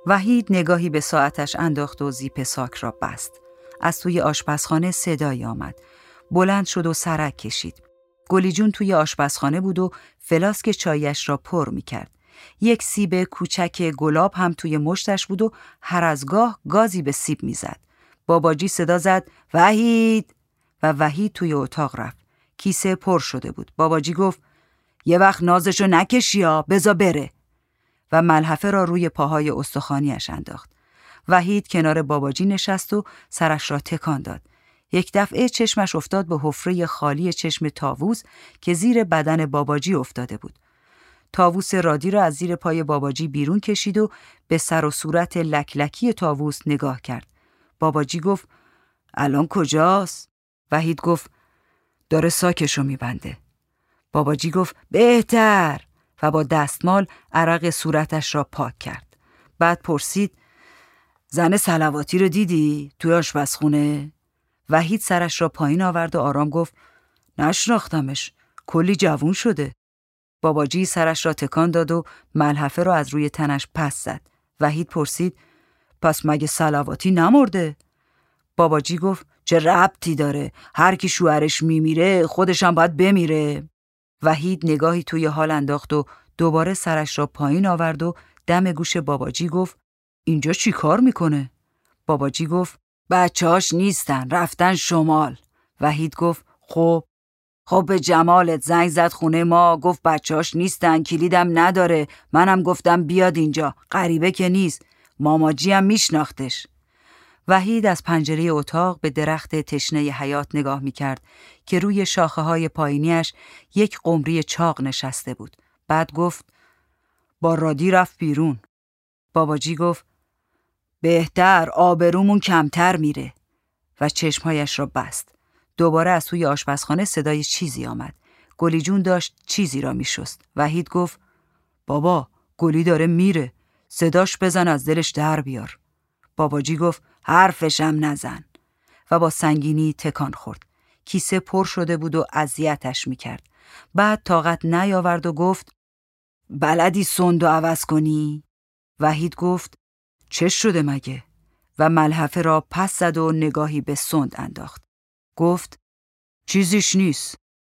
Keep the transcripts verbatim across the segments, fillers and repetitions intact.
وحید نگاهی به ساعتش انداخت و زیپ ساک را بست. از توی آشپزخانه صدایی آمد. بلند شد و سرک کشید. گلی جون توی آشپزخانه بود و فلاسک چایش را پر می کرد. یک سیب کوچک گلاب هم توی مشتش بود و هر از گاه گازی به سیب می زد. باباجی صدا زد وحید و وحید توی اتاق رفت. کیسه پر شده بود. باباجی گفت یه وقت نازشو نکشی ها، بذار بره و ملحفه را روی پاهای استخوانیش انداخت. وحید کنار باباجی نشست و سرش را تکان داد. یک دفعه چشمش افتاد به حفره خالی چشم طاووس که زیر بدن باباجی افتاده بود. طاووس رادی را از زیر پای باباجی بیرون کشید و به سر و صورت لکلکی طاووس نگاه کرد. باباجی گفت الان کجاست؟ وحید گفت داره ساکشو میبنده. باباجی گفت بهتر و با دستمال عرق صورتش را پاک کرد. بعد پرسید زن صلواتی رو دیدی توی آشپزخونه؟ وحید سرش را پایین آورد و آرام گفت نشناختمش، کلی جوون شده. باباجی سرش را تکان داد و ملحفه را از روی تنش پس زد. وحید پرسید پس مگه صلواتی نمرده؟ باباجی گفت چه ربطی داره، هر کی شوهرش میمیره خودش هم باید بمیره. وحید نگاهی توی حال انداخت و دوباره سرش را پایین آورد و دم گوش باباجی گفت اینجا چی کار میکنه؟ باباجی گفت بچه‌هاش نیستن، رفتن شمال. وحید گفت خب خب به جمالت زنگ زد خونه ما، گفت بچه‌هاش نیستن، کلیدم نداره. منم گفتم بیاد اینجا، غریبه که نیست، ماماجی هم میشناختش. وحید از پنجره اتاق به درخت تشنه حیات نگاه میکرد که روی شاخه های پایینیش یک قمری چاق نشسته بود. بعد گفت با رادی رفت بیرون. باباجی گفت بهتر، آبرومون کمتر میره و چشمهایش را بست. دوباره از توی آشپزخانه صدای چیزی آمد. گلی جون داشت چیزی را میشست. وحید گفت بابا گلی داره میره، صداش بزن از دلش در بیار. باباجی گفت حرفشم نزن و با سنگینی تکان خورد. کیسه پر شده بود و اذیتش میکرد. بعد طاقت نیاورد و گفت بلدی سند و عوض کنی؟ وحید گفت چه شده مگه؟ و ملحفه را پس زد و نگاهی به سند انداخت. گفت چیزیش نیست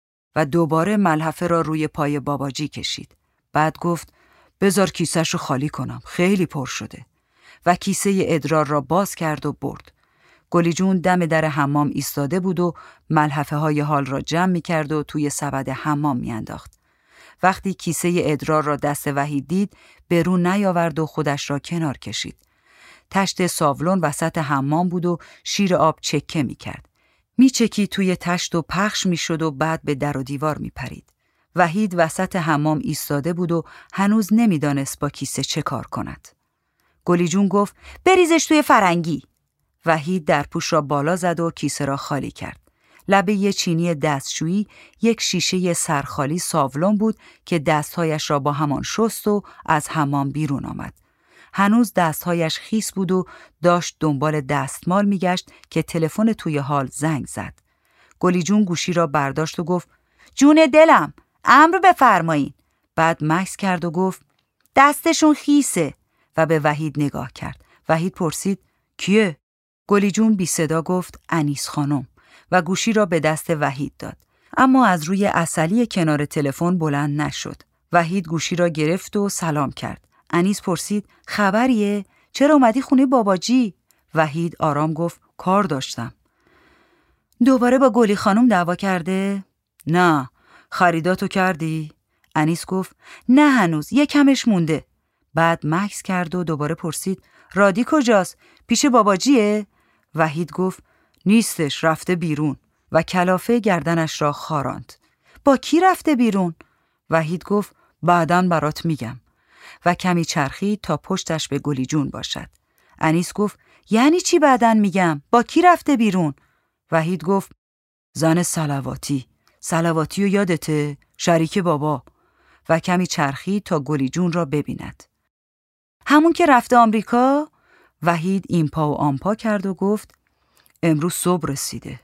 و دوباره ملحفه را روی پای باباجی کشید. بعد گفت بذار کیسه‌ش رو خالی کنم، خیلی پر شده و کیسه ادرار را باز کرد و برد. گلی جون دم در حمام ایستاده بود و ملحفه های حال را جمع می کرد و توی سبد حمام می انداخت. وقتی کیسه ادرار را دست وحید دید، برون نیاورد و خودش را کنار کشید. تشت ساولون وسط حمام بود و شیر آب چکه می کرد. می چکی توی تشت و پخش می شد و بعد به در و دیوار می پرید. وحید وسط حمام ایستاده بود و هنوز نمی دانست با کیسه چه کار کند. گلی جون گفت بریزش توی فرنگی. وحید درپوش را بالا زد و کیسه را خالی کرد. لبه یه چینی دستشویی یک شیشه سرخالی ساولون بود که دستهایش را با همان شست و از حمام بیرون آمد. هنوز دستهایش خیس بود و داشت دنبال دستمال میگشت که تلفن توی حال زنگ زد. گلی جون گوشی را برداشت و گفت جون دلم، امر بفرمایین. بعد مکث کرد و گفت دستشون خیسه و به وحید نگاه کرد. وحید پرسید کیه؟ گلی جون بی صدا گفت انیس خانم و گوشی را به دست وحید داد. اما از روی عسلی کنار تلفن بلند نشد. وحید گوشی را گرفت و سلام کرد. انیس پرسید خبریه؟ چرا اومدی خونه باباجی؟ وحید آرام گفت کار داشتم. دوباره با گلی خانم دعوا کرده؟ نه. خریداتو کردی؟ انیس گفت نه هنوز، یکمش مونده. بعد مکث کرد و دوباره پرسید رادی کجاست؟ پیش باباجیه؟ وحید گفت نیستش، رفته بیرون و کلافه گردنش را خاراند. با کی رفته بیرون؟ وحید گفت بعداً برات میگم و کمی چرخید تا پشتش به گلی جون باشد. انیس گفت یعنی چی بعداً میگم؟ با کی رفته بیرون؟ وحید گفت زن صلواتی. صلواتی رو یادته؟ شریک بابا. و کمی چرخید تا گلی جون را ببیند. همون که رفته آمریکا؟ وحید این پا و آن پا کرد و گفت امروز صبح رسیده.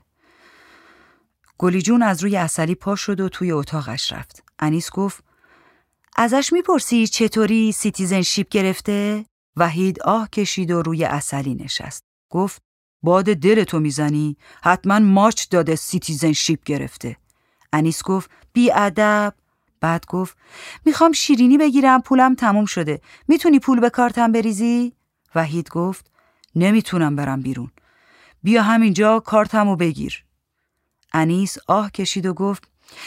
گلی جون از روی عسلی پا شد و توی اتاقش رفت. انیس گفت ازش میپرسی چطوری سیتیزنشیپ گرفته؟ وحید آه کشید و روی عسلی نشست. گفت باد دلتو میزنی؟ حتما ماچ داده سیتیزنشیپ گرفته. انیس گفت بی ادب. بعد گفت میخوام شیرینی بگیرم، پولم تموم شده. میتونی پول به کارتم بریزی؟ وحید گفت نمیتونم برم بیرون. بیا همینجا کارتمو بگیر. انیس آه کشید و گفت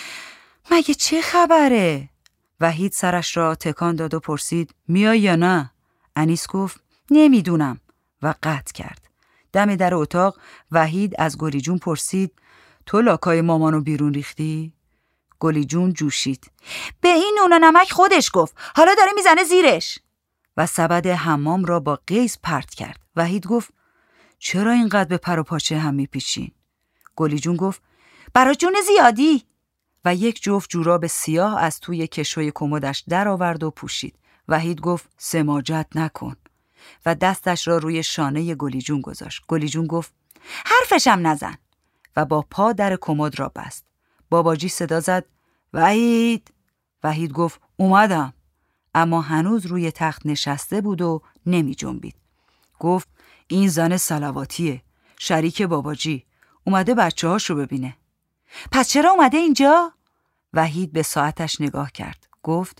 مگه چه خبره؟ وحید سرش را تکان داد و پرسید میای یا نه؟ انیس گفت نمیدونم و قطع کرد. دم در اتاق وحید از گلی جون پرسید تو لاکای مامانو بیرون ریختی؟ گلی جون جوشید به این نون و نمک خودش گفت، حالا داره میزنه زیرش. و سبد حمام را با قیز پرت کرد. وحید گفت چرا اینقدر به پر و پاچه هم میپیچین؟ گلی جون گفت برای جون زیادی. و یک جفت جوراب سیاه از توی کشوی کمدش در آورد و پوشید. وحید گفت سماجت نکن و دستش را روی شانه گلی جون گذاشت. گلی جون گفت حرفشم نزن و با پا در کمد را بست. باباجی صدا زد وحید. وحید گفت اومدم، اما هنوز روی تخت نشسته بود و نمی جنبید. گفت این زن صلواتیه، شریک باباجی، اومده بچه هاشو ببینه. پس چرا اومده اینجا؟ وحید به ساعتش نگاه کرد. گفت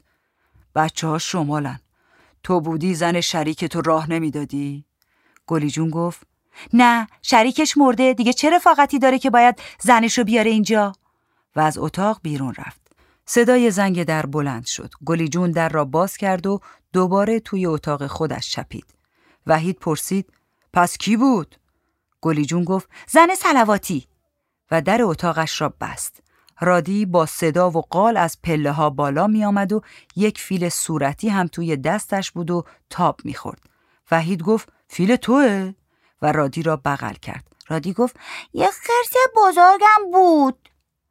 بچه ها شمالن، تو بودی زن شریک تو راه نمیدادی؟ گلی جون گفت نه، شریکش مرده، دیگه چه رفاقتی داره که باید زنشو بیاره اینجا؟ و از اتاق بیرون رفت. صدای زنگ در بلند شد. گلی جون در را باز کرد و دوباره توی اتاق خودش چپید. وحید پرسید پس کی بود؟ گلی جون گفت زن صلواتی و در اتاقش را بست. رادی با صدا و قال از پله ها بالا می آمد و یک فیل صورتی هم توی دستش بود و تاب می خورد. وحید گفت فیل توه؟ و رادی را بغل کرد. رادی گفت یه خرس بزرگم بود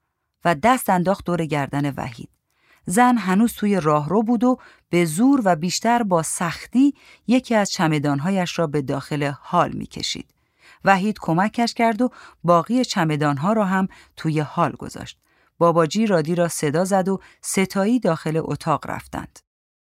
و دست انداخت دور گردن وحید. زن هنوز توی راهرو بود و به زور و بیشتر با سختی یکی از چمدانهایش را به داخل هال می کشید. وحید کمکش کرد و باقی چمدانها را هم توی هال گذاشت. باباجی رادی را صدا زد و ستایی داخل اتاق رفتند.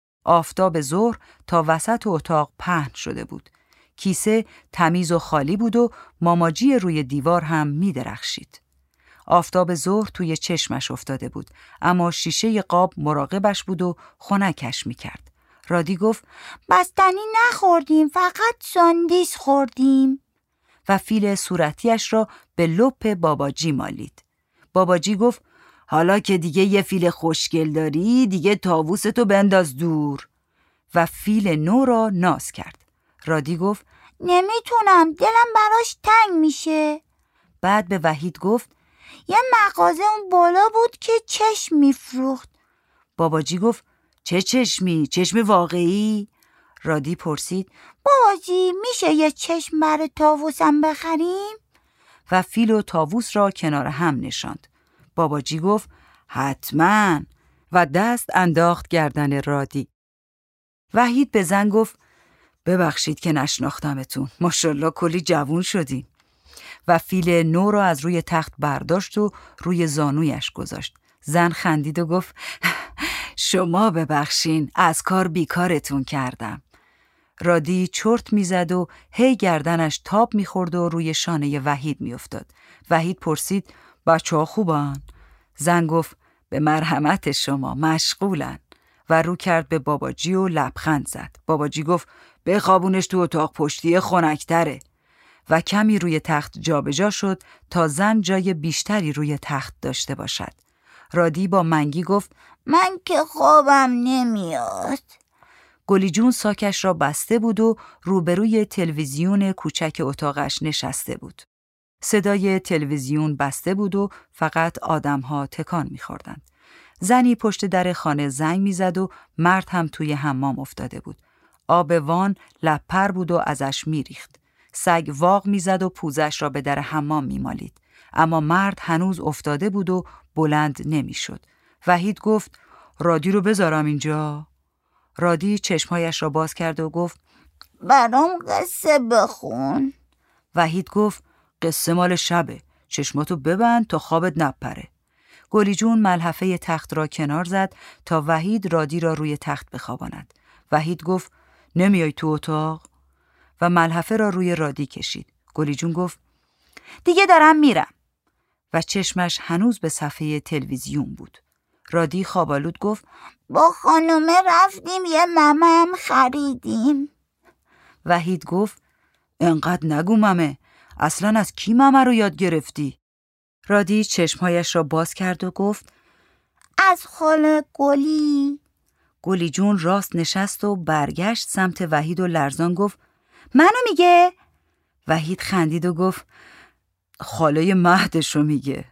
آفتاب ظهر تا وسط اتاق پهن شده بود. کیسه تمیز و خالی بود و ماماجی روی دیوار هم می درخشید. آفتاب ظهر توی چشمش افتاده بود، اما شیشه قاب مراقبش بود و خنکش می کرد. رادی گفت بستنی نخوردیم، فقط ساندیس خوردیم. و فیل صورتیش را به لپ باباجی مالید. باباجی گفت حالا که دیگه یه فیل خوشگل داری، دیگه طاووستو بنداز دور. و فیل نو را ناز کرد. رادی گفت نمیتونم، دلم براش تنگ میشه. بعد به وحید گفت یه مغازه اون بالا بود که چشم میفروخت. باباجی گفت چه چشمی؟ چشم واقعی؟ رادی پرسید باباجی میشه یه چشم برای طاووسم بخریم؟ و فیل و طاووس را کنار هم نشاند. باباجی گفت حتما و دست انداخت گردن رادی. وحید به زن گفت ببخشید که نشناختمتون، ماشاءالله کلی جوون شدین. و فیل نو را از روی تخت برداشت و روی زانویش گذاشت. زن خندید و گفت شما ببخشین، از کار بیکارتون کردم. رادی چرت میزد و هی گردنش تاب میخورد و روی شانه وحید میافتاد. وحید پرسید بچه ها خوبن؟ زن گفت به مرحمت شما، مشغولن. و رو کرد به باباجی و لبخند زد. باباجی گفت بخوابونش تو اتاق پشتی، خنک‌تره. و کمی روی تخت جابجا شد تا زن جای بیشتری روی تخت داشته باشد. رادی با منگی گفت من که خوابم نمیاد. گلی جون ساکش را بسته بود و روبروی تلویزیون کوچک اتاقش نشسته بود. صدای تلویزیون بسته بود و فقط آدم‌ها تکان می‌خوردند. زنی پشت در خانه زنگ می‌زد و مرد هم توی حمام افتاده بود. آب وان لپر بود و ازش می‌ریخت. سگ واق می‌زد و پوزش را به در حمام می‌مالید. اما مرد هنوز افتاده بود و بلند نمی‌شد. وحید گفت رادی رو بذارم اینجا؟ رادی چشمهایش را باز کرد و گفت برام قصه بخون. وحید گفت قصه مال شبه، چشماتو ببند تا خوابت نپره. گلی جون ملحفه تخت را کنار زد تا وحید رادی را روی تخت بخواباند. وحید گفت نمیای تو اتاق؟ و ملحفه را روی رادی کشید. گلی جون گفت دیگه دارم میرم و چشمش هنوز به صفحه تلویزیون بود. رادی خوابالود گفت با خانومه رفتیم یه ممه هم خریدیم. وحید گفت انقدر نگو ممه، اصلا از کی ممه رو یاد گرفتی؟ رادی چشمهایش را باز کرد و گفت از خاله گلی. گلی جون راست نشست و برگشت سمت وحید و لرزان گفت منو میگه؟ وحید خندید و گفت خاله مهدش رو میگه.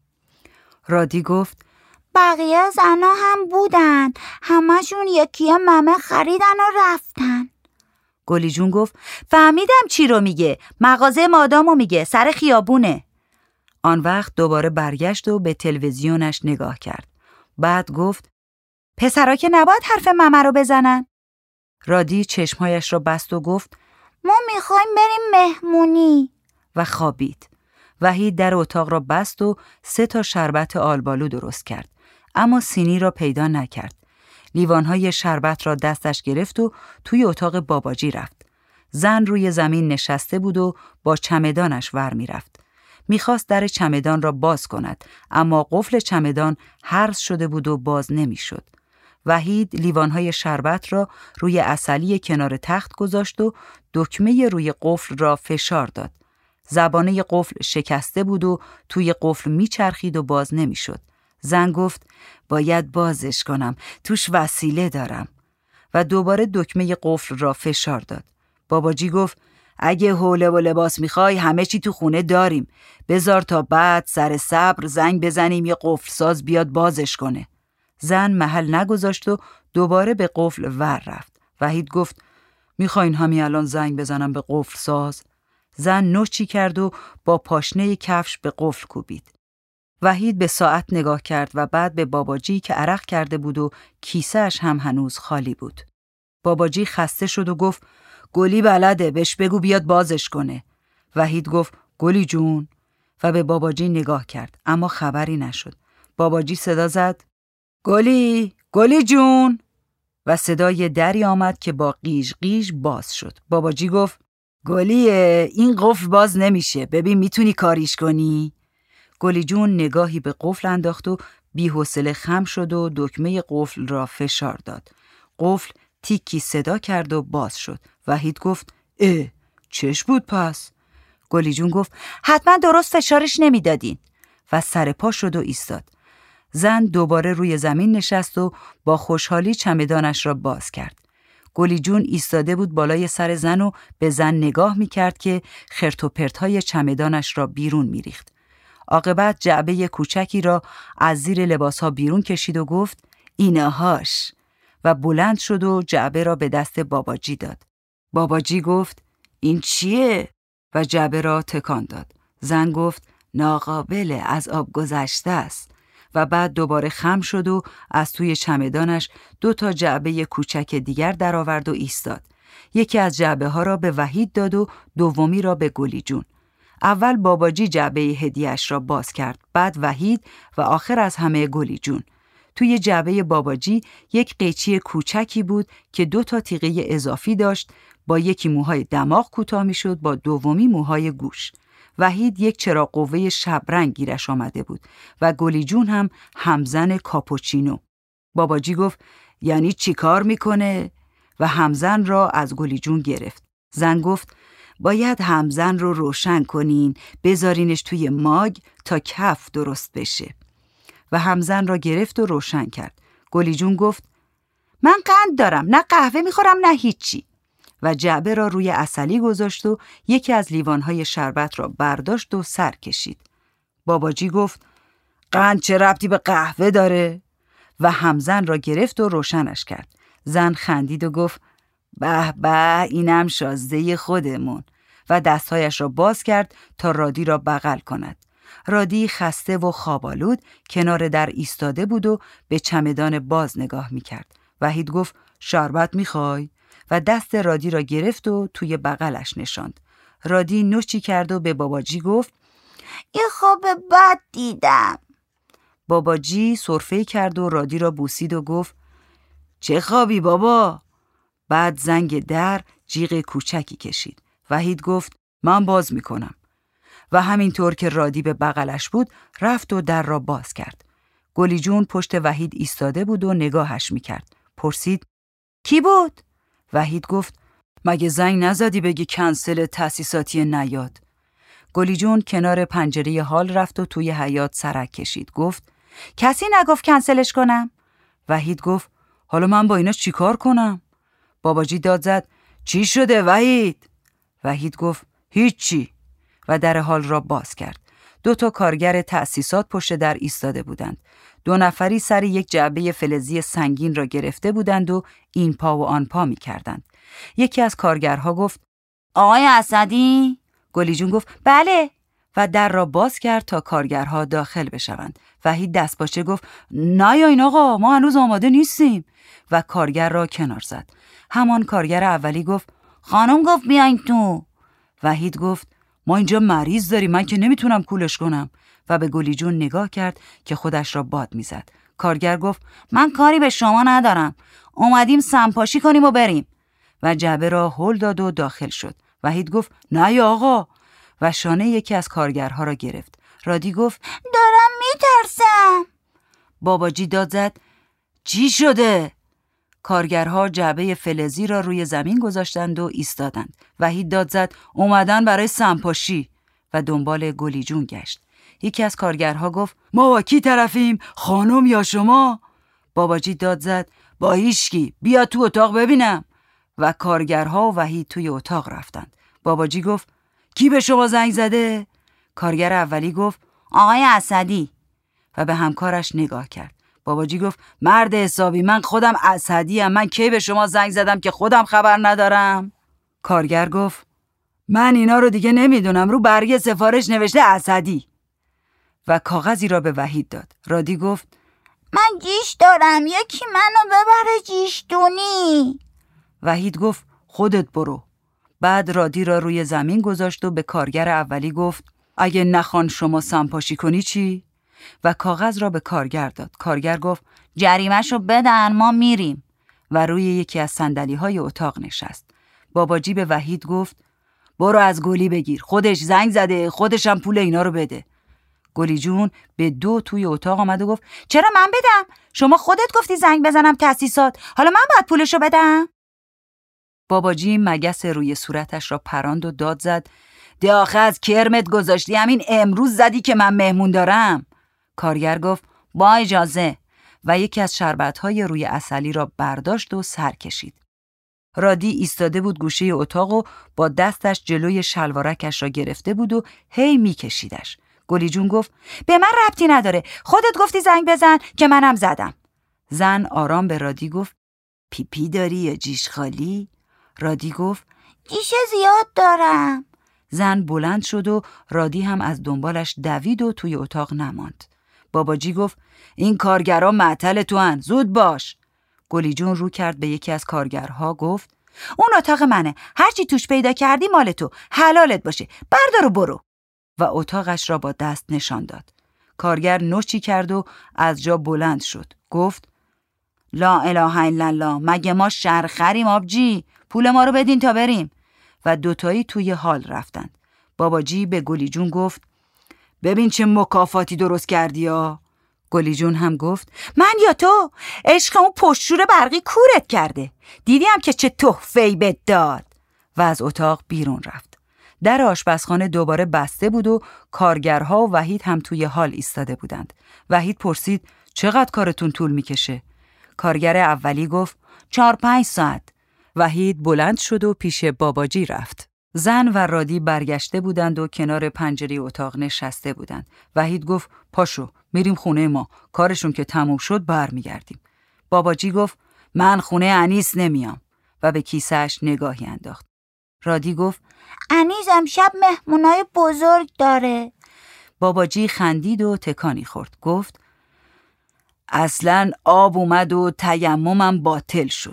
رادی گفت بقیه زنا هم بودن، همشون یکی ممه خریدن و رفتن. گلی جون گفت فهمیدم چی رو میگه، مغازه مادامو میگه، سر خیابونه. آن وقت دوباره برگشت و به تلویزیونش نگاه کرد. بعد گفت پسرا که نباید حرف ممه رو بزنن. رادی چشمهایش را بست و گفت ما میخوایم بریم مهمونی و خوابید. وحید در اتاق را بست و سه تا شربت آلبالو درست کرد، اما سینی را پیدا نکرد. لیوانهای شربت را دستش گرفت و توی اتاق باباجی رفت. زن روی زمین نشسته بود و با چمدانش ور می رفت. می خواست در چمدان را باز کند، اما قفل چمدان هرز شده بود و باز نمی شد. وحید لیوانهای شربت را روی عسلی کنار تخت گذاشت و دکمه روی قفل را فشار داد. زبانه قفل شکسته بود و توی قفل می چرخید و باز نمی شد. زن گفت باید بازش کنم، توش وسیله دارم. و دوباره دکمه قفل را فشار داد. باباجی گفت اگه حوله و لباس میخوای همه چی تو خونه داریم، بذار تا بعد سر صبر زنگ بزنیم یه قفل ساز بیاد بازش کنه. زن محل نگذاشت و دوباره به قفل ور رفت. وحید گفت میخواین همین الان زنگ بزنم به قفل ساز؟ زن نوچی کرد و با پاشنه کفش به قفل کوبید. وحید به ساعت نگاه کرد و بعد به باباجی که عرق کرده بود و کیسه‌اش هم هنوز خالی بود. باباجی خسته شد و گفت گلی بلده، بهش بگو بیاد بازش کنه. وحید گفت گلی جون و به باباجی نگاه کرد، اما خبری نشد. باباجی صدا زد گلی، گلی جون، و صدای دری آمد که با قیژ قیژ باز شد. باباجی گفت گلیه، این قفل باز نمیشه، ببین میتونی کاریش کنی؟ گلی جون نگاهی به قفل انداخت و بی‌حوصله خم شد و دکمه قفل را فشار داد. قفل تیکی صدا کرد و باز شد. وحید گفت اه، چش بود پس؟ گلی جون گفت حتما درست فشارش نمیدادین و سر پا شد و ایستاد. زن دوباره روی زمین نشست و با خوشحالی چمدانش را باز کرد. گلی جون ایستاده بود بالای سر زن و به زن نگاه میکرد که خرت و پرت‌های چمدانش را بیرون میریخت. عاقبت جعبه کوچکی را از زیر لباسها بیرون کشید و گفت اینهاش، و بلند شد و جعبه را به دست باباجی داد. باباجی گفت این چیه؟ و جعبه را تکان داد. زن گفت ناقابله، از آب گذشته است. و بعد دوباره خم شد و از توی چمدانش دو تا جعبه کوچک دیگر درآورد و ایستاد. یکی از جعبه ها را به وحید داد و دومی را به گلی جون. اول باباجی جعبه هدیه‌اش را باز کرد، بعد وحید و آخر از همه گلی جون. توی جعبه باباجی یک قیچی کوچکی بود که دو تا تیغه اضافی داشت، با یکی موهای دماغ کوتاه می‌شد، با دومی موهای گوش. وحید یک چراغ قوه شبرنگ گیرش آمده بود و گلی جون هم همزن کاپوچینو. باباجی گفت یعنی چی کار میکنه؟ و همزن را از گلی جون گرفت. زن گفت باید همزن رو روشن کنین، بذارینش توی ماگ تا کف درست بشه. و همزن را گرفت و روشن کرد. گلی جون گفت من قند دارم، نه قهوه میخورم نه هیچی. و جعبه را روی عسلی گذاشت و یکی از لیوانهای شربت را برداشت و سر کشید. باباجی گفت قند چه ربطی به قهوه داره؟ و همزن را گرفت و روشنش کرد. زن خندید و گفت به به، اینم شازده خودمون، و دستهایش را باز کرد تا رادی را بغل کند. رادی خسته و خوابالود کنار در ایستاده بود و به چمدان باز نگاه میکرد. وحید گفت شربت میخوای؟ و دست رادی را گرفت و توی بغلش نشاند. رادی نوچی کرد و به باباجی گفت یه خواب بد دیدم. باباجی سرفه کرد و رادی را بوسید و گفت چه خوابی بابا؟ بعد زنگ در جیغ کوچکی کشید. وحید گفت من باز میکنم. و همینطور که رادی به بغلش بود رفت و در را باز کرد. گلی جون پشت وحید ایستاده بود و نگاهش میکرد. پرسید کی بود؟ وحید گفت مگه زنگ نزدی بگی کنسل تأسیساتی نیاد؟ گلی جون کنار پنجره هال رفت و توی حیاط سرک کشید. گفت کسی نگفت کنسلش کنم؟ وحید گفت حالا من با اینا چیکار کنم؟ باباجی داد زد چی شده وحید؟ وحید گفت هیچی و در هال را باز کرد. دو تا کارگر تأسیسات پشت در ایستاده بودند. دو نفری سر یک جعبه فلزی سنگین را گرفته بودند و این پا و آن پا می کردند. یکی از کارگرها گفت آقای اسدی؟ گلی جون گفت بله و در را باز کرد تا کارگرها داخل بشوند. وحید دستپاچه گفت نیاین آقا، ما هنوز آماده نیستیم و کارگر را کنار زد. همان کارگر اولی گفت خانم گفت بیاین تو. وحید گفت ما اینجا مریض داریم، من که نمیتونم کولش کنم و به گلی جون نگاه کرد که خودش را باد میزد. کارگر گفت من کاری به شما ندارم، اومدیم سمپاشی کنیم و بریم و جعبه را هل داد و داخل شد. وحید گفت نه یا آقا و شانه یکی از کارگرها را گرفت. رادی گفت دارم میترسم. باباجی داد زد چی شده؟ کارگرها جعبه فلزی را روی زمین گذاشتند و ایستادند. وحید داد زد اومدن برای سمپاشی و دنبال گلی جون گشت. یکی از کارگرها گفت ما با کی طرفیم، خانم یا شما؟ باباجی داد زد با هیچکی، بیا تو اتاق ببینم و کارگرها و وحید توی اتاق رفتند. باباجی گفت کی به شما زنگ زده؟ کارگر اولی گفت آقای اسدی و به همکارش نگاه کرد. باباجی گفت مرد حسابی، من خودم اسدی ام، من کی به شما زنگ زدم که خودم خبر ندارم؟ کارگر گفت من اینا رو دیگه نمیدونم، رو برگه سفارش نوشته اسدی و کاغذی را به وحید داد. رادی گفت من جیش دارم، یکی منو ببره جیشتونی. وحید گفت خودت برو. بعد رادی را روی زمین گذاشت و به کارگر اولی گفت اگه نخوان شما سمپاشی کنی چی؟ و کاغذ را به کارگر داد. کارگر گفت جریمه‌شو بدن، ما میریم و روی یکی از صندلی‌های اتاق نشست. باباجی به وحید گفت برو از گلی بگیر، خودش زنگ زده، خودش هم پول اینا رو بده. گلی جون به دو توی اتاق آمد و گفت چرا من بدم؟ شما خودت گفتی زنگ بزنم تأسیسات، حالا من باید پولشو بدم؟ باباجی مگس روی صورتش را پراند و داد زد ده آخه از کرمت گذاشتی، همین امروز زدی که من مهمون دارم. کارگر گفت با اجازه و یکی از شربت‌های روی عسلی را برداشت و سر کشید. رادی ایستاده بود گوشه اتاق و با دستش جلوی شلوارکش را گرفته بود و هی میکشیدش. گلی جون گفت به من ربطی نداره، خودت گفتی زنگ بزن که منم زدم. زن آرام به رادی گفت پی پی داری یا جیش خالی؟ رادی گفت جیش زیاد دارم. زن بلند شد و رادی هم از دنبالش دوید و توی اتاق نماند. باباجی گفت این کارگرها معطل تو هن، زود باش. گلی جون رو کرد به یکی از کارگرها گفت اون اتاق منه، هرچی توش پیدا کردی مال تو، حلالت باشه، بردار و برو. و اتاقش را با دست نشان داد. کارگر نوچی کرد و از جا بلند شد. گفت لا اله الا الله، مگه ما شرخریم آبجی؟ پول ما رو بدین تا بریم. و دوتایی توی حال رفتند. باباجی به گلی جون گفت ببین چه مکافاتی درست کردی ها. گلی جون هم گفت من یا تو؟ عشق اون پشتشور برقی کورت کرده، دیدیم که چه تحفه‌ای بهت داد. و از اتاق بیرون رفت. در آشپزخانه دوباره بسته بود و کارگرها و وحید هم توی حال ایستاده بودند. وحید پرسید چقدر کارتون طول میکشه؟ کارگر اولی گفت چهار پنج ساعت. وحید بلند شد و پیش باباجی رفت. زن و رادی برگشته بودند و کنار پنجره اتاق نشسته بودند. وحید گفت پاشو میریم خونه ما، کارشون که تموم شد برمیگردیم. باباجی گفت من خونه انیس نمیام و به کیسه‌اش نگاهی انداخت. رادی گفت انیس امشب مهمونای بزرگ داره. باباجی خندید و تکانی خورد. گفت اصلاً آب اومد و تیممم باطل شد.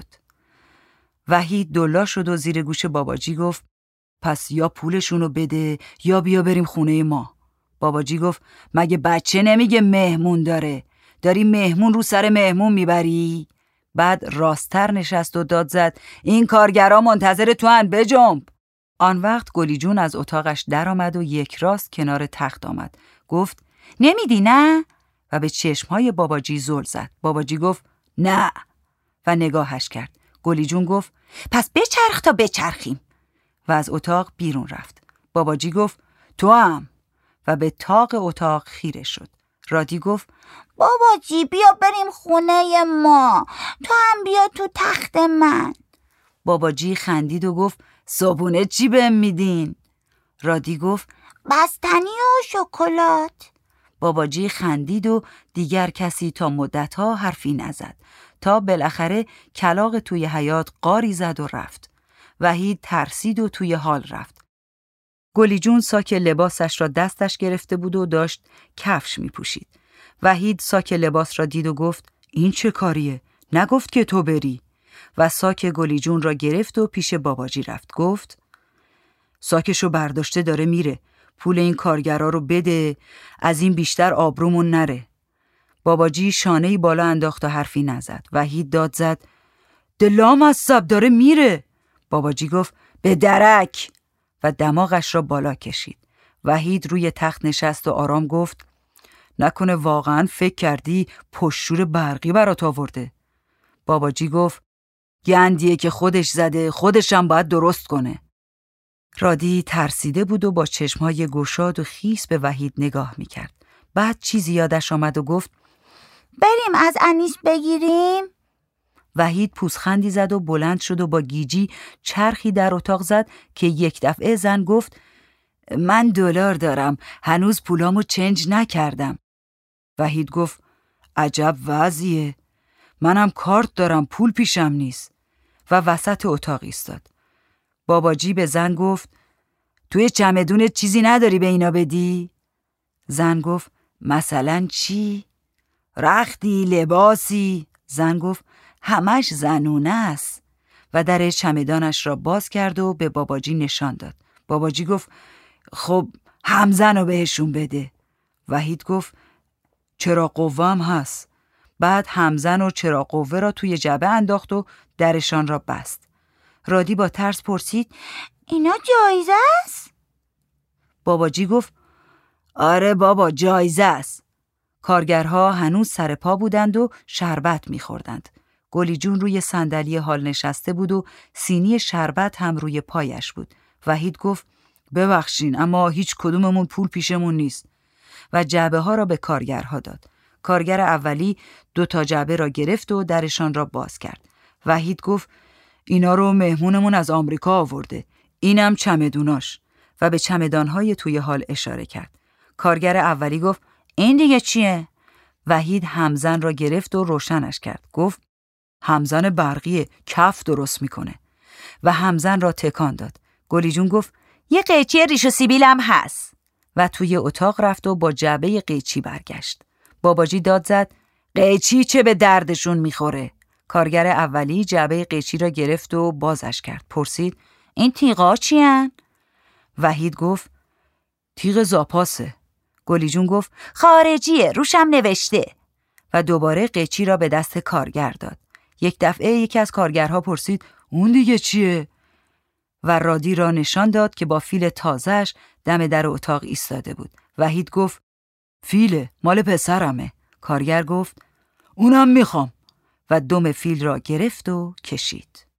وحید دلا شد و زیر گوش باباجی گفت پس یا پولشونو بده یا بیا بریم خونه ما. باباجی گفت مگه بچه نمیگه مهمون داره؟ داری مهمون رو سر مهمون میبری؟ بعد راستر نشست و داد زد این کارگرها منتظر تو هن، بجنب. آن وقت گلی جون از اتاقش در آمد و یک راست کنار تخت آمد. گفت نمیدی نه؟ و به چشمهای باباجی زل زد. باباجی گفت نه و نگاهش کرد. گلی جون گفت پس بچرخ تا بچرخیم و از اتاق بیرون رفت. باباجی گفت تو هم و به طاق اتاق خیره شد. رادی گفت باباجی بیا بریم خونه ما، تو هم بیا تو تخت من. باباجی خندید و گفت صبحونه چی بهم میدین؟ رادی گفت بستنی و شکلات. باباجی خندید و دیگر کسی تا مدتها حرفی نزد تا بالاخره کلاغ توی حیاط قاری زد و رفت. وحید ترسید و توی حال رفت. گلی جون ساک لباسش را دستش گرفته بود و داشت کفش می پوشید. وحید ساک لباس را دید و گفت این چه کاریه؟ نگفت که تو بری؟ و ساک گلی جون را گرفت و پیش باباجی رفت. گفت ساکشو برداشته داره میره، پول این کارگرا رو بده، از این بیشتر آبرومون نره. باباجی شانه‌ای بالا انداخت و حرفی نزد. وحید داد زد دلام از سب داره میره. باباجی گفت به درک و دماغش را بالا کشید. وحید روی تخت نشست و آرام گفت نکنه واقعا فکر کردی پشتشور برقی برات آورده؟ باباجی گفت گندیه که خودش زده، خودش هم باید درست کنه. رادی ترسیده بود و با چشمهای گشاد و خیس به وحید نگاه میکرد. بعد چیزی یادش آمد و گفت بریم از انیس بگیریم؟ وحید پوزخندی زد و بلند شد و با گیجی چرخی در اتاق زد که یک دفعه زن گفت من دلار دارم، هنوز پولامو چنج نکردم. وحید گفت عجب وضعیه، منم کارت دارم، پول پیشم نیست و وسط اتاق ایستاد. باباجی به زن گفت توی چمدونت چیزی نداری به اینا بدی؟ زن گفت مثلا چی؟ رختی، لباسی؟ زن گفت همش زنونه است و در چمدانش را باز کرد و به باباجی نشان داد. باباجی گفت خب همزن رو بهشون بده. وحید گفت چراغ قوه هم هست. بعد همزن و چراغ قوه را توی جعبه انداخت و درشان را بست. رادی با ترس پرسید اینا جایزه است؟ باباجی گفت آره بابا جایزه است. کارگرها هنوز سر پا بودند و شربت می‌خوردند. گلی جون روی صندلی حال نشسته بود و سینی شربت هم روی پایش بود. وحید گفت ببخشین اما هیچ کدوممون پول پیشمون نیست و جعبه ها را به کارگرها داد. کارگر اولی دو تا جعبه را گرفت و درشان را باز کرد. وحید گفت اینا رو مهمونمون از آمریکا آورده، اینم چمدوناش و به چمدانهای توی حال اشاره کرد. کارگر اولی گفت این دیگه چیه؟ وحید همزن را گرفت و روشنش کرد. گفت همزن برقیه، کف درست میکنه و همزن را تکان داد. گلی جون گفت یه قیچی ریش و سیبیل هم هست و توی اتاق رفت و با جعبه قیچی برگشت. باباجی داد زد قیچی چه به دردشون میخوره؟ کارگر اولی جعبه قیچی را گرفت و بازش کرد. پرسید این تیغا چی هن؟ وحید گفت تیغ زاپاسه. گلی جون گفت خارجیه، روشم نوشته و دوباره قیچی را به دست کارگر داد. یک دفعه یکی از کارگرها پرسید اون دیگه چیه؟ و رادی را نشان داد که با فیل تازه‌اش دم در اتاق ایستاده بود. وحید گفت فیله، مال پسرمه. کارگر گفت اونم میخوام و دم فیل را گرفت و کشید.